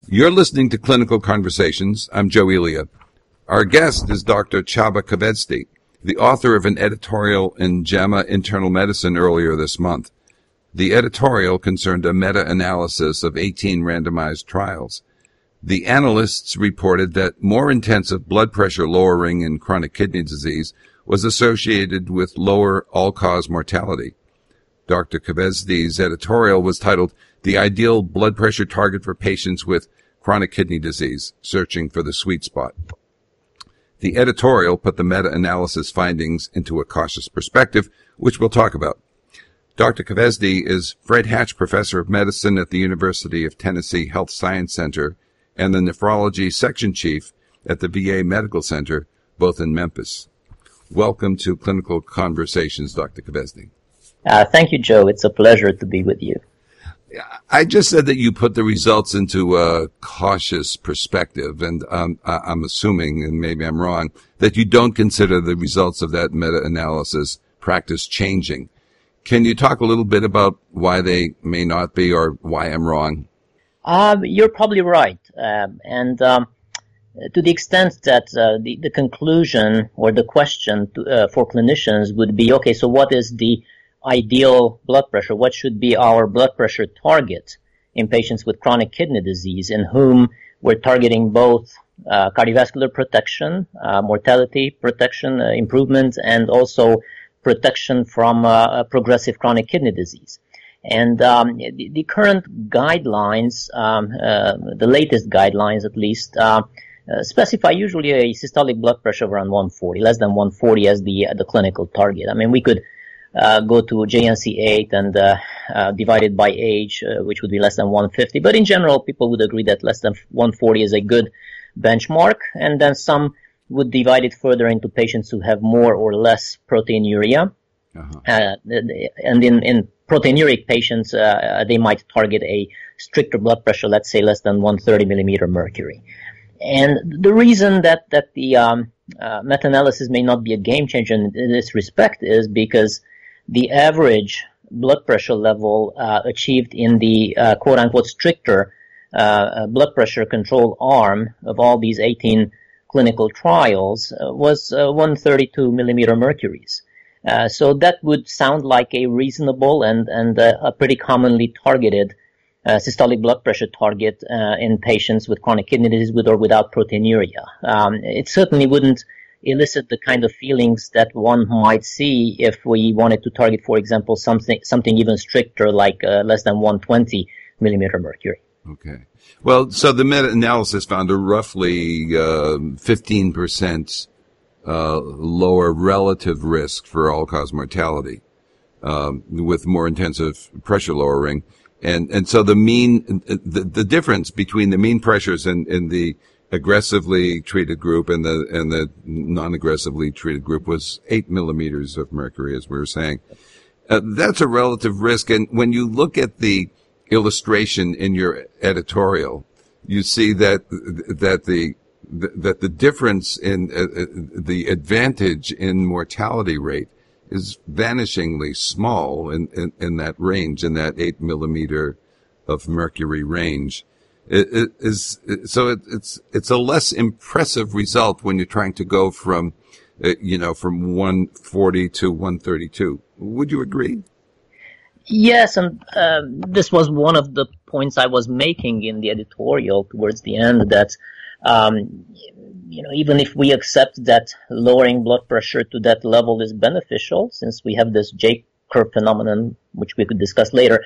You're listening to Clinical Conversations. I'm Joe Elia. Our guest is Dr. Csaba Kövesdy, the author of an editorial in JAMA Internal Medicine earlier this month. The editorial concerned a meta-analysis of 18 randomized trials. The analysts reported that more intensive blood pressure lowering in chronic kidney disease was associated with lower all-cause mortality. Dr. Kövesdy's editorial was titled "The Ideal Blood Pressure Target for Patients with Chronic Kidney Disease, Searching for the Sweet Spot." The editorial put the meta-analysis findings into a cautious perspective, which we'll talk about. Dr. Kövesdy is Fred Hatch Professor of Medicine at the University of Tennessee Health Science Center and the Nephrology Section Chief at the VA Medical Center, both in Memphis. Welcome to Clinical Conversations, Dr. Kövesdy. Thank you, Joe. It's a pleasure to be with you. I just said that you put the results into a cautious perspective, and I'm assuming, and maybe I'm wrong, that you don't consider the results of that meta-analysis practice changing. Can you talk a little bit about why they may not be, or why I'm wrong? You're probably right. And to the extent that the conclusion or the question for clinicians would be, okay, so what is the ideal blood pressure? What should be our blood pressure target in patients with chronic kidney disease, in whom we're targeting both cardiovascular protection, mortality protection improvement, and also protection from progressive chronic kidney disease. And the current guidelines, the latest guidelines at least, specify usually a systolic blood pressure of around 140, less than 140 as the clinical target. I mean, we could go to JNC8 and divide it by age, which would be less than 150. But in general, people would agree that less than 140 is a good benchmark. And then some would divide it further into patients who have more or less proteinuria. And in proteinuric patients, they might target a stricter blood pressure, let's say less than 130 millimeter mercury. And the reason that the meta-analysis may not be a game changer in this respect is because the average blood pressure level achieved in the quote-unquote stricter blood pressure control arm of all these 18 clinical trials was 132 millimeter mercuries. So that would sound like a reasonable and a pretty commonly targeted systolic blood pressure target in patients with chronic kidney disease with or without proteinuria. It certainly wouldn't elicit the kind of feelings that one might see if we wanted to target, for example, something even stricter like less than 120 millimeter mercury. Okay. Well, so the meta-analysis found a roughly 15% lower relative risk for all-cause mortality with more intensive pressure lowering. And so the difference between the mean pressures in the aggressively treated group and the non-aggressively treated group was 8 millimeters of mercury, as we were saying. That's a relative risk. And when you look at the illustration in your editorial, you see that the difference in the advantage in mortality rate is vanishingly small in that range, in that 8 millimeter of mercury range. It's a less impressive result when you're trying to go from 140 to 132. Would you agree? Yes, and this was one of the points I was making in the editorial towards the end, that even if we accept that lowering blood pressure to that level is beneficial, since we have this J-curve phenomenon, which we could discuss later,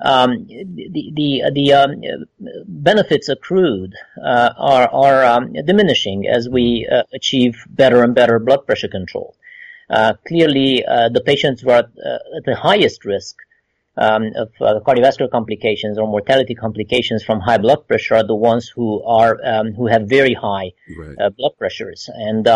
the benefits accrued are diminishing as we achieve better and better blood pressure control. Clearly, the patients who are at the highest risk of cardiovascular complications or mortality complications from high blood pressure are the ones who have very high blood pressures, and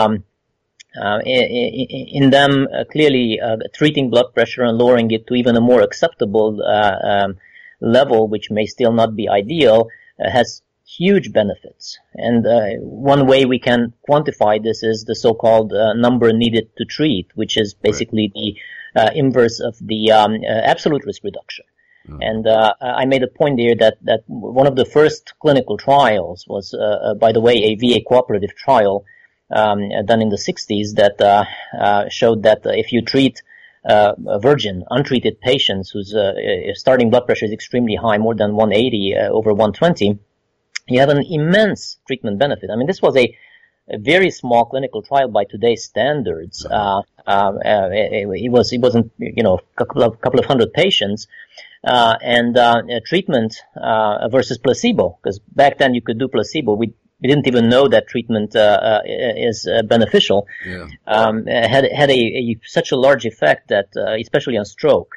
in them clearly treating blood pressure and lowering it to even a more acceptable level, which may still not be ideal, has huge benefits. And one way we can quantify this is the so-called number needed to treat, which is basically the inverse of the absolute risk reduction. And I made a point there that one of the first clinical trials was, by the way, a VA cooperative trial done in the 60s that showed that if you treat virgin, untreated patients whose starting blood pressure is extremely high, more than 180 over 120, you have an immense treatment benefit. I mean, this was a very small clinical trial by today's standards. It wasn't, a couple of hundred patients. Treatment versus placebo, because back then you could do placebo. We didn't even know that treatment is beneficial. Had such a large effect that, especially on stroke,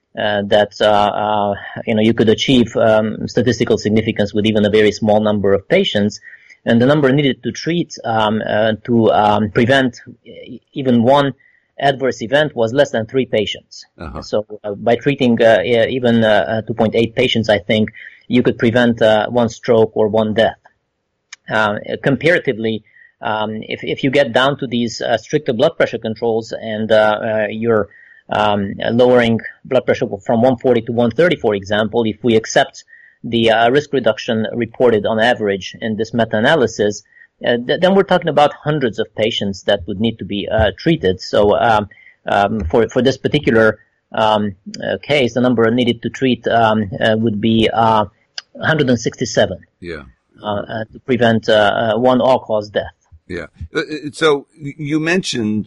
you could achieve statistical significance with even a very small number of patients. And the number needed to treat to prevent even one adverse event was less than 3 patients. So by treating even 2.8 patients, I think you could prevent 1 stroke or 1 death. Comparatively, if you get down to these stricter blood pressure controls and you're lowering blood pressure from 140 to 130, for example, if we accept the risk reduction reported on average in this meta-analysis, then we're talking about hundreds of patients that would need to be treated. So for this particular case, the number needed to treat would be 167 to prevent 1 all-cause death. Yeah. So you mentioned,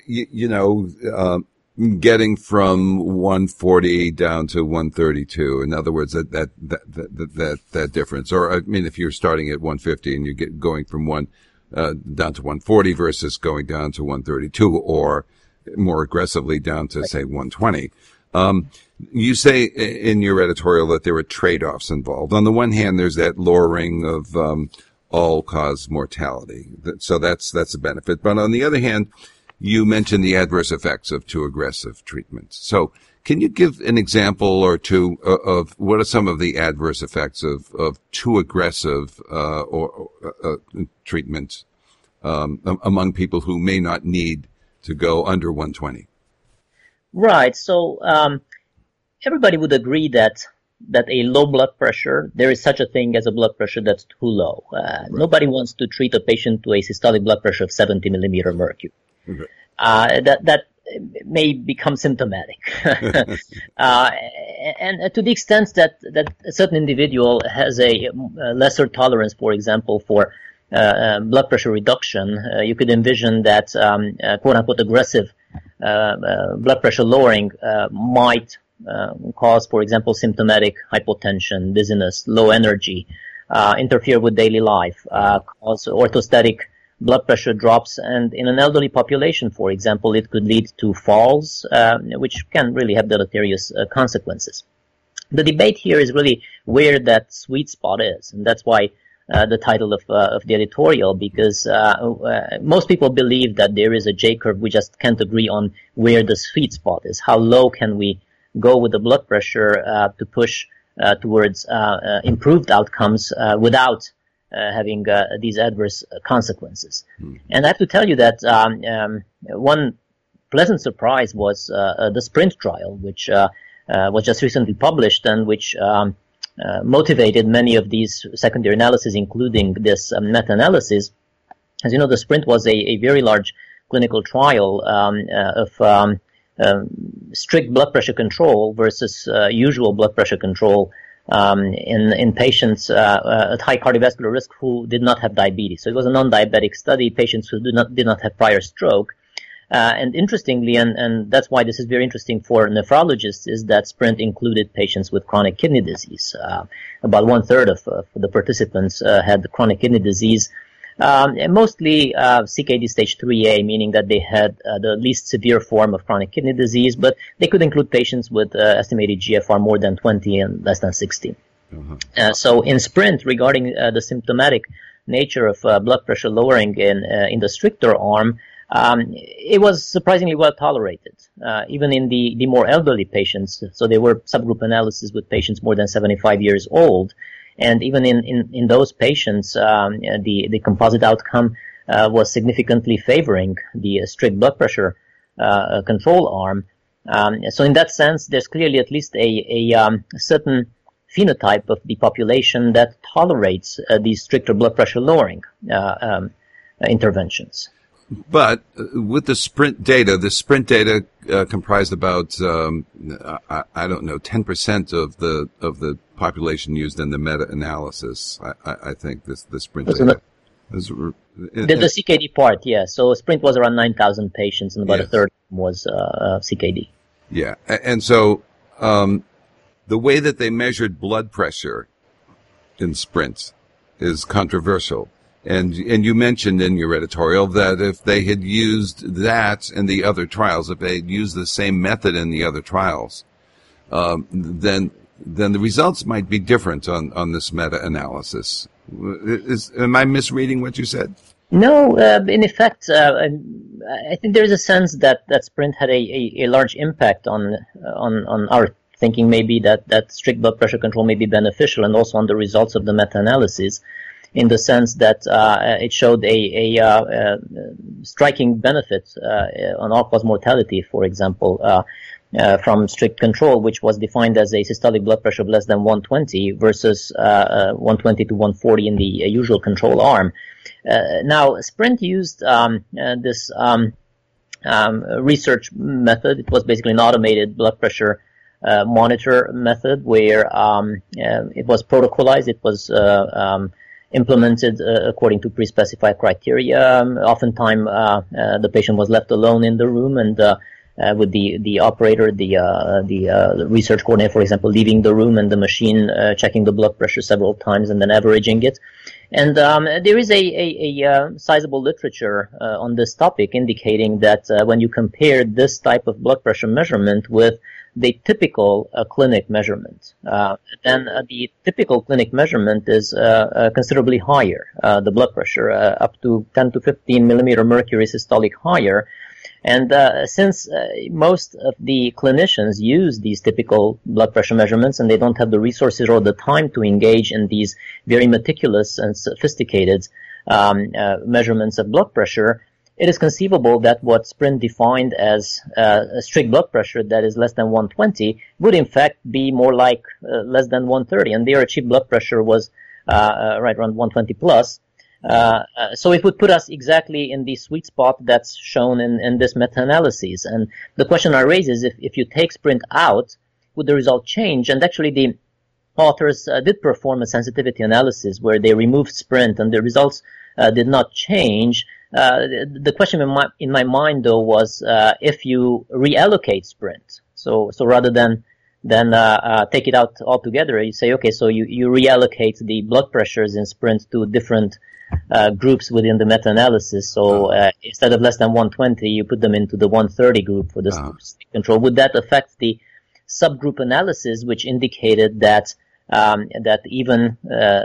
getting from 140 down to 132. In other words, that difference. Or, I mean, if you're starting at 150 and you get going from down to 140 versus going down to 132, or more aggressively down to, say, 120. You say in your editorial that there were trade-offs involved. On the one hand, there's that lowering of, all-cause mortality. So that's a benefit. But on the other hand, you mentioned the adverse effects of too aggressive treatment. So can you give an example or two of what are some of the adverse effects of too aggressive treatment among people who may not need to go under 120? Right. So everybody would agree that a low blood pressure, there is such a thing as a blood pressure that's too low. Right. Nobody wants to treat a patient to a systolic blood pressure of 70 millimeter mercury. Okay. That may become symptomatic. And to the extent that a certain individual has a lesser tolerance, for example, for blood pressure reduction, you could envision that quote-unquote aggressive blood pressure lowering might cause, for example, symptomatic hypotension, dizziness, low energy, interfere with daily life, cause orthostatic blood pressure drops, and in an elderly population, for example, it could lead to falls, which can really have deleterious consequences. The debate here is really where that sweet spot is, and that's why the title of the editorial, because most people believe that there is a J-curve. We just can't agree on where the sweet spot is. How low can we go with the blood pressure to push towards improved outcomes without having these adverse consequences. And I have to tell you that one pleasant surprise was the SPRINT trial, which was just recently published and which motivated many of these secondary analyses, including this meta-analysis. As you know, the SPRINT was a very large clinical trial of strict blood pressure control versus usual blood pressure control in patients at high cardiovascular risk who did not have diabetes. So it was a non-diabetic study, patients who did not have prior stroke. And interestingly, and that's why this is very interesting for nephrologists, is that SPRINT included patients with chronic kidney disease. About 1/3 of the participants had chronic kidney disease, and mostly CKD stage 3A, meaning that they had the least severe form of chronic kidney disease, but they could include patients with estimated GFR more than 20 and less than 60. So in SPRINT, regarding the symptomatic nature of blood pressure lowering in the stricter arm, it was surprisingly well tolerated, even in the more elderly patients. So there were subgroup analyses with patients more than 75 years old. And even in those patients, the composite outcome was significantly favoring the strict blood pressure control arm. So in that sense, there's clearly at least a certain phenotype of the population that tolerates these stricter blood pressure lowering interventions. But with the SPRINT data comprised about, I don't know, 10% of the population used in the meta-analysis. I think the SPRINT data. The CKD part, yeah. So SPRINT was around 9,000 patients, and about a third was CKD. Yeah, and so the way that they measured blood pressure in SPRINT is controversial. And you mentioned in your editorial that if they had used that in the other trials, if they had used the same method in the other trials, then the results might be different on this meta-analysis. Am I misreading what you said? No, in effect, I think there is a sense that SPRINT had a large impact on our thinking, maybe that strict blood pressure control may be beneficial, and also on the results of the meta-analysis, in the sense that it showed a striking benefit on all-cause mortality, for example, from strict control, which was defined as a systolic blood pressure of less than 120 versus 120 to 140 in the usual control arm. Now, SPRINT used this research method. It was basically an automated blood pressure monitor method where it was protocolized. It was implemented according to pre-specified criteria. Oftentimes, the patient was left alone in the room, and with the operator, the research coordinator, for example, leaving the room, and the machine checking the blood pressure several times and then averaging it. And there is a sizable literature on this topic indicating that when you compare this type of blood pressure measurement with the typical clinic measurement, then the typical clinic measurement is considerably higher, the blood pressure, up to 10 to 15 millimeter mercury systolic higher. And since most of the clinicians use these typical blood pressure measurements, and they don't have the resources or the time to engage in these very meticulous and sophisticated measurements of blood pressure, it is conceivable that what SPRINT defined as a strict blood pressure that is less than 120 would in fact be more like less than 130, and their achieved blood pressure was right around 120 plus. So it would put us exactly in the sweet spot that's shown in this meta-analysis. And the question I raise is, if you take SPRINT out, would the result change? And actually the authors did perform a sensitivity analysis where they removed SPRINT, and the results did not change. The question in my mind, though, was if you reallocate SPRINT. So rather than take it out altogether, you say, okay, so you reallocate the blood pressures in SPRINT to different groups within the meta-analysis. So instead of less than 120, you put them into the 130 group for this control. Would that affect the subgroup analysis, which indicated that even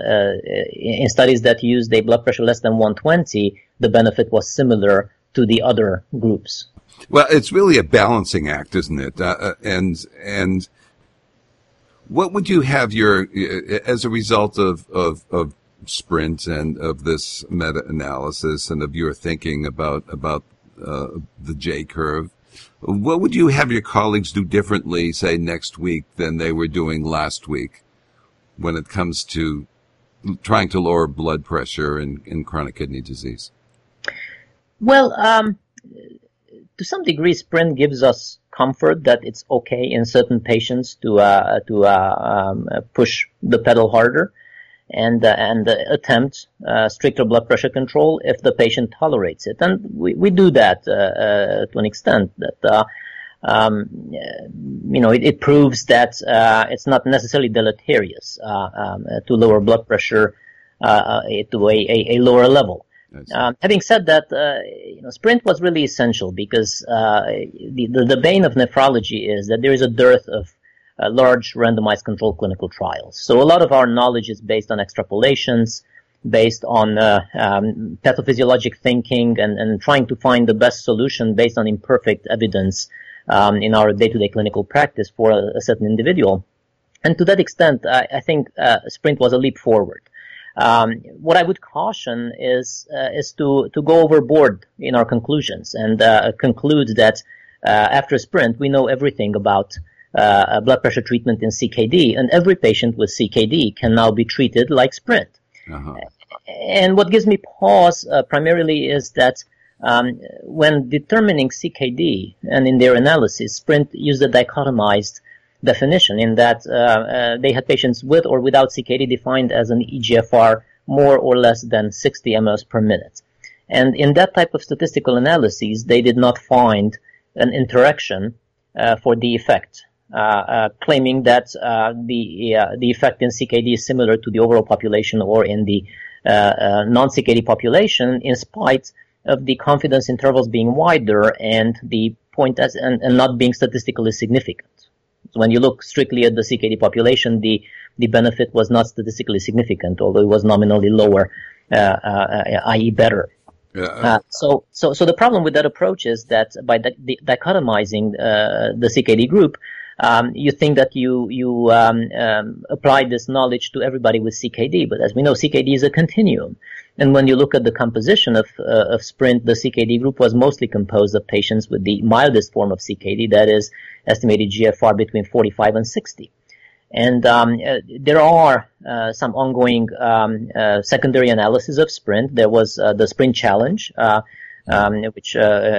in studies that used a blood pressure less than 120, the benefit was similar to the other groups? Well, it's really a balancing act, isn't it? And what would you have as a result of SPRINT and of this meta-analysis and of your thinking about the J curve, what would you have your colleagues do differently, say, next week than they were doing last week when it comes to trying to lower blood pressure in chronic kidney disease? Well, to some degree, SPRINT gives us comfort that it's okay in certain patients to push the pedal harder and attempt stricter blood pressure control if the patient tolerates it. And we do that to an extent that it proves that it's not necessarily deleterious to lower blood pressure to a lower level. Having said that, SPRINT was really essential because the bane of nephrology is that there is a dearth of large randomized controlled clinical trials. So a lot of our knowledge is based on extrapolations, based on pathophysiologic thinking, and trying to find the best solution based on imperfect evidence in our day-to-day clinical practice for a certain individual. And to that extent, I think SPRINT was a leap forward. What I would caution is to go overboard in our conclusions and conclude that after Sprint, we know everything about blood pressure treatment in CKD, and every patient with CKD can now be treated like Sprint. Uh-huh. And what gives me pause primarily is that when determining CKD and in their analysis, Sprint used a dichotomized definition in that they had patients with or without CKD defined as an EGFR more or less than 60 mLs per minute. And in that type of statistical analysis, they did not find an interaction for the effect, claiming that the effect in CKD is similar to the overall population or in the non-CKD population, in spite of the confidence intervals being wider and the point and not being statistically significant. So when you look strictly at the CKD population, the benefit was not statistically significant, although it was nominally lower, i.e. better. Yeah. So the problem with that approach is that by dichotomizing the CKD group, you think that you apply this knowledge to everybody with CKD, but as we know, CKD is a continuum. And when you look at the composition of Sprint, the CKD group was mostly composed of patients with the mildest form of CKD, that is, estimated GFR between 45 and 60. And there are some ongoing secondary analysis of Sprint. There was the Sprint Challenge, which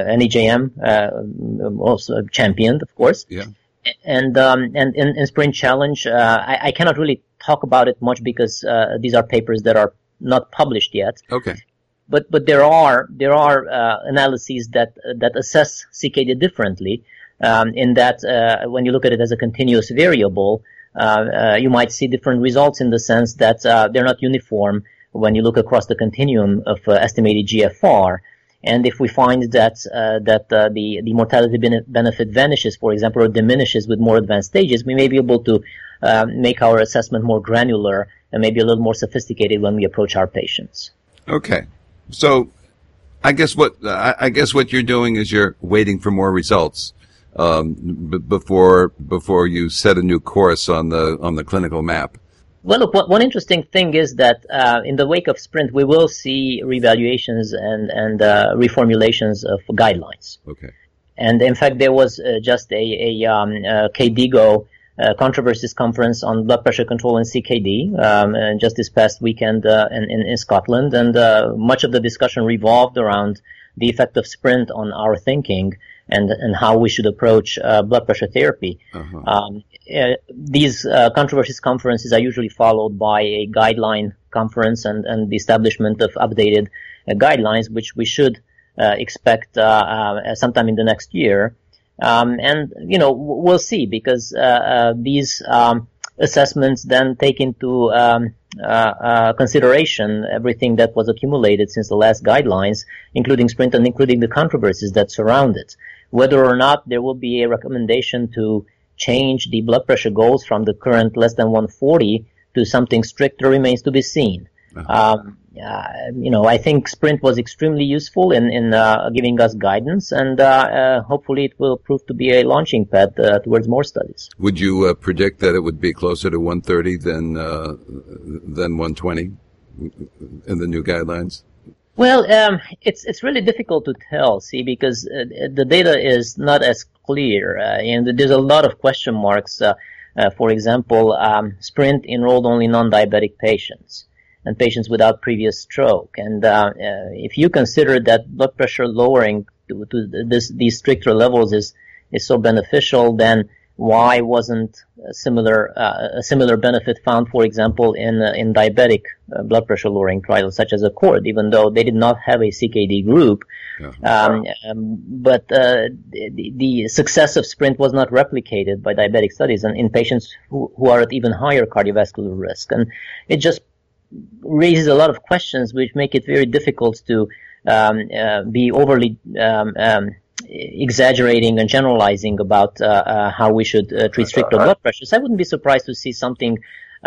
NEJM also championed, of course. Yeah. And in Sprint Challenge, I cannot really talk about it much because these are papers that are not published yet. Okay. But there are analyses that assess CKD differently. In that when you look at it as a continuous variable, you might see different results in the sense that they're not uniform when you look across the continuum of estimated GFR. And if we find that the mortality benefit vanishes, for example, or diminishes with more advanced stages, we may be able to make our assessment more granular and maybe a little more sophisticated when we approach our patients. Okay, so I guess what you're doing is you're waiting for more results before you set a new course on the clinical map. Well, look, one interesting thing is that in the wake of Sprint, we will see reevaluations and reformulations of guidelines. Okay. And in fact, there was just a KDIGO controversies conference on blood pressure control in CKD just this past weekend in Scotland, and much of the discussion revolved around the effect of Sprint on our thinking and how we should approach blood pressure therapy. Uh-huh. These controversies conferences are usually followed by a guideline conference and the establishment of updated guidelines, which we should expect sometime in the next year. And we'll see, because these assessments then take into consideration everything that was accumulated since the last guidelines, including Sprint and including the controversies that surround it. Whether or not there will be a recommendation to change the blood pressure goals from the current less than 140 to something stricter remains to be seen. Uh-huh. I think Sprint was extremely useful in giving us guidance, and hopefully it will prove to be a launching pad towards more studies. Would you predict that it would be closer to 130 than 120 in the new guidelines? Well, it's really difficult to tell, because the data is not as clear, and there's a lot of question marks. For example, Sprint enrolled only non-diabetic patients and patients without previous stroke. And if you consider that blood pressure lowering to these stricter levels is so beneficial, then why wasn't a similar benefit found, for example, in diabetic blood pressure lowering trials such as ACCORD, even though they did not have a CKD group? Yeah. But the success of Sprint was not replicated by diabetic studies and in patients who are at even higher cardiovascular risk. And it just raises a lot of questions which make it very difficult to be overly exaggerating and generalizing about how we should treat stricter blood pressures. I wouldn't be surprised to see something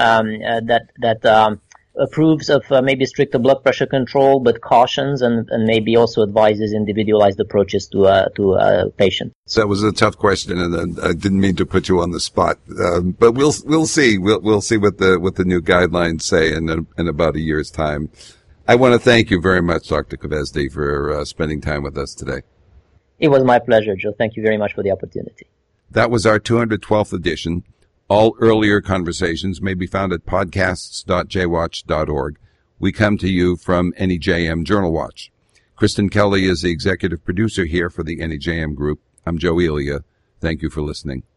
that approves of maybe stricter blood pressure control, but cautions and maybe also advises individualized approaches to patients. So that was a tough question, and I didn't mean to put you on the spot, but we'll see. We'll see what the new guidelines say in about a year's time. I want to thank you very much, Dr. Kvezdi, for spending time with us today. It was my pleasure, Joe. Thank you very much for the opportunity. That was our 212th edition. All earlier conversations may be found at podcasts.jwatch.org. We come to you from NEJM Journal Watch. Kristen Kelly is the executive producer here for the NEJM Group. I'm Joe Elia. Thank you for listening.